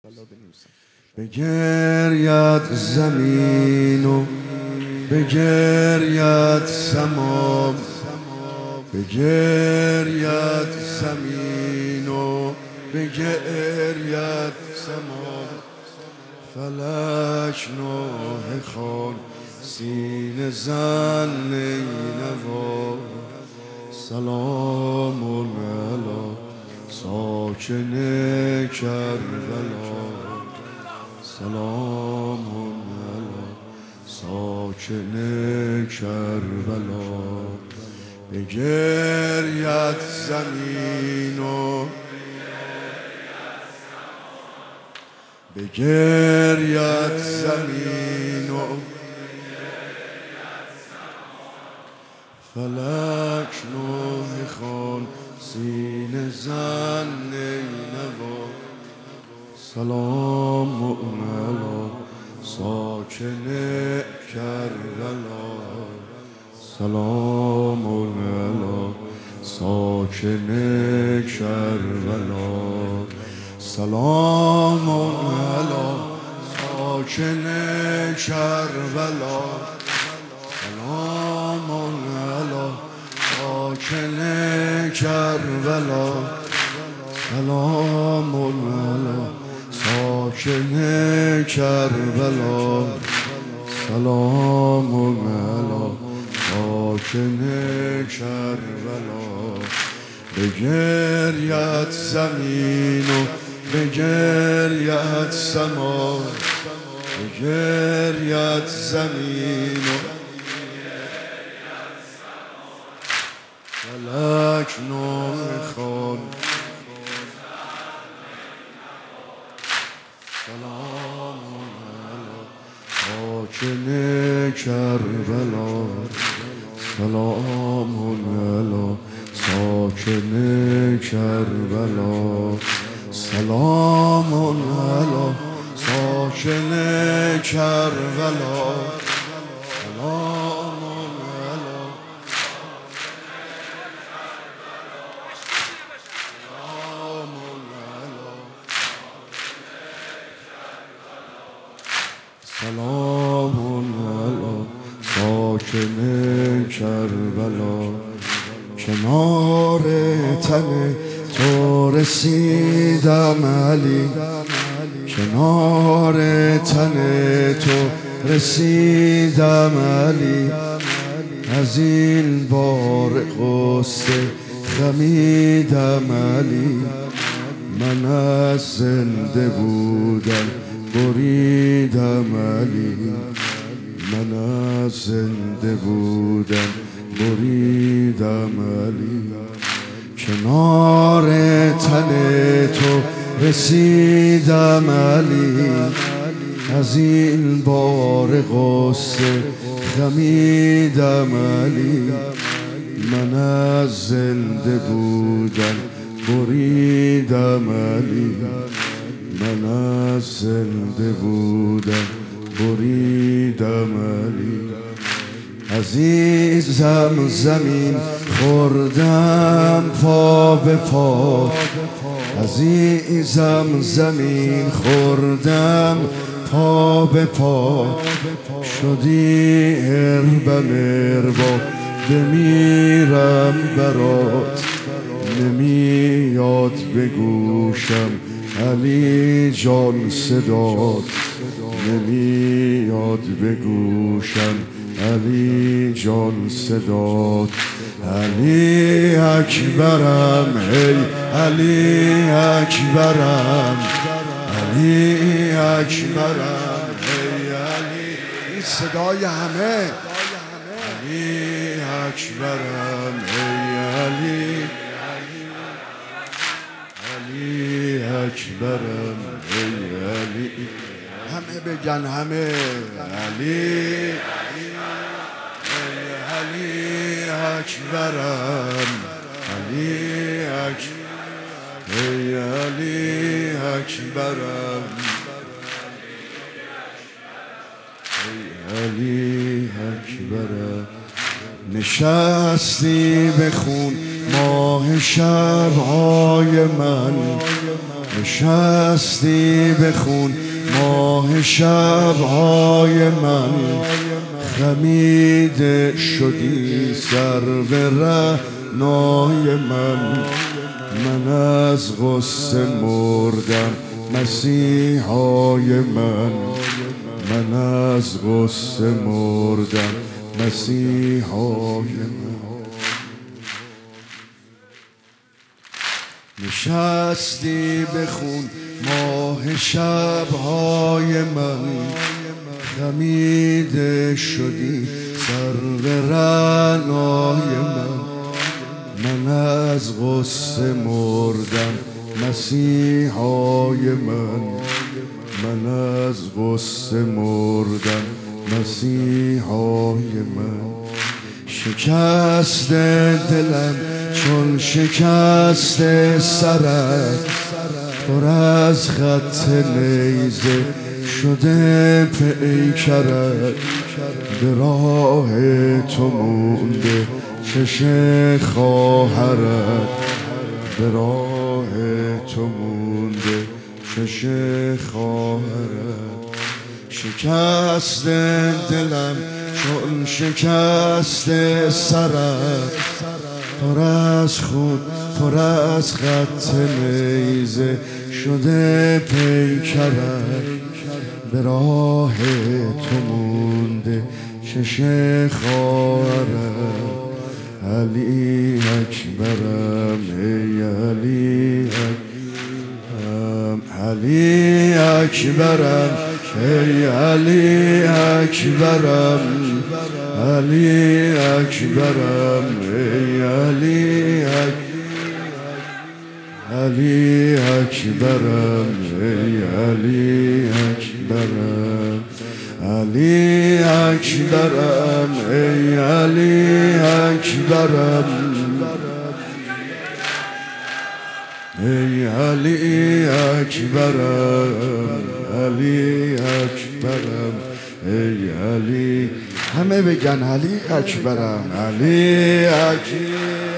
بگرید زمین و بگرید سما، بگرید زمین و بگرید سما، فلک نوحه خوان سینه زن نینوا، سلام علی ساکن کربلا، سلام علی ساکن کربلا. بگرید زمین و بگرید زمین و فلک نوحه خوان سینه زن نینوا، سلام علی ساکن کربلا، سلام علی ساکن کربلا، سلام علی ساکن کربلا، سلام علی ساکن کربلا، سلام علی ساکن کربلا، سلام علی ساکن کربلا. بگرید زمین و بگرید سما، بگرید زمین و فلک نوحه خوان، سلام علی ساکن کربلا، سلام علی ساکن کربلا، سلام علی ساکن کربلا، سلام علی سلام علی ساکن کربلا. کنار تن تو رسیدم علی، کنار تن تو رسیدم علی، از این بار غصه خمیدم علی، من از زنده بودن بریدم علی، من از زنده بودن بریدم علی، کنار تن تو رسیدم علی، از این بار غصه خمیدم علی، من از زنده بودن بریدم علی، من از زنده بودن بریدم علی. عزیزم زمین خوردم پا به پا، عزیزم زمین خوردم پا به پا، شدی اربم اربا بمیرم برات، نمیاد به گوشم علی جان صدات، نمیاد به گوشم علی جان صدات. علی اکبرم ای علی اکبرم، علی اکبرم ای علی، این صدای همه، علی اکبرم ای علی، علی اکبرم ای علی، همه بگن همه، علی علی اکبرم، علی اکبرم ای علی اکبرم، ای علی اکبرم. نشستی به خون ماه شبهای من، نشستی به خون ماه شبهای من، خمیده شدی سر به رعنای من. من از غصه مردم مسیحای من، من از غصه مردم مسیحای من. نشستی به خون ماه شبهای من، خمیده شدی سر به رعنای من. من از غصه مردم مسیحای من، من از غصه مردم مسیحای من. شکست دلم چون شکست سرت، پر از خط نیزه شده پیکرت. به راه تو مونده چش خواهرت، به راه تو مونده چش خواهرت. شکست دلم چون شکست سرت، پر از خون پر از خط نیزه شده پیکرت. به راه تو مونده چش خواهرت. علی اکبرم ای علی اکبرم، علی اکبرم ای علی اکبرم، علی اکبرم ای علی علی اکبرم ای علی اکبرم، علی اکبرم ای علی اکبرم، ای علی اکبرم، علی اکبرم ای علی. همه بگن علی اکبرم، علی اکبرم.